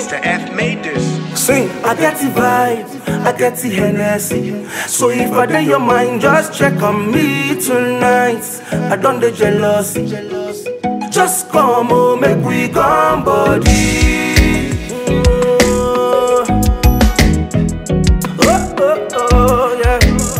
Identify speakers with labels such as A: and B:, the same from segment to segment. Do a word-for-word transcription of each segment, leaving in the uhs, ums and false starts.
A: Mister F made this.
B: Sing, I get the vibe, I get the Hennessy. So if I dey your mind, just check on me tonight. I done the jealousy. Just come on, make we come body. Oh, oh, oh, yeah.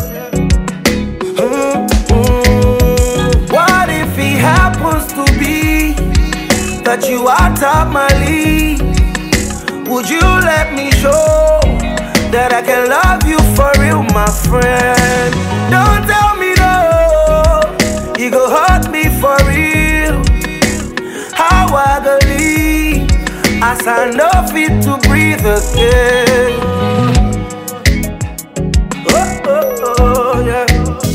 B: Mm, mm. What if it happens to be that you are top my league? Would you let me show that I can love you for real, my friend? Don't tell me no, you go hurt me for real. How I go leave, as I know fit to breathe again. Oh, oh, oh, yeah.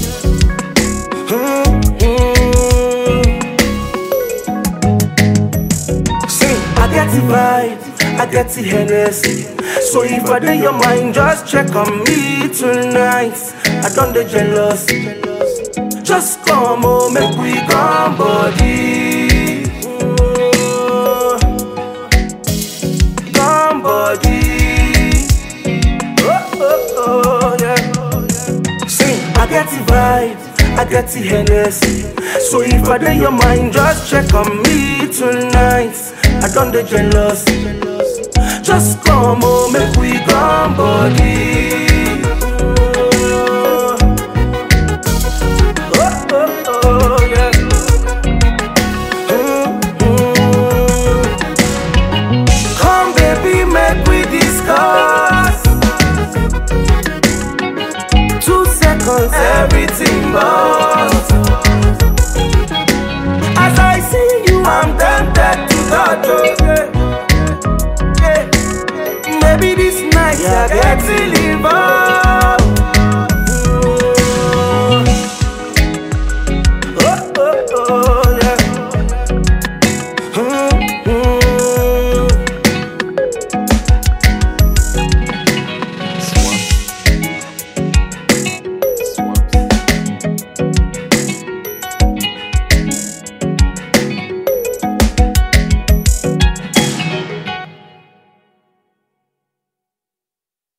B: Mm-hmm. Sing, I get the vibe, I get the Hennessy. So if I dey your mind, just check on me tonight. I done the jealousy. Just come on, make we come body. Come body. Oh, oh, oh, yeah. Sing, I get the vibe, I get the Hennessy. So if I dey your mind, just check on me tonight. I done the jealousy. Just come on, make we come body. Oh, oh, oh, yeah. Mm-hmm. Come baby, make we discuss. Two seconds, everything but. As I see you, I'm tempted to touch you. Maybe this night, yeah, I get feeling.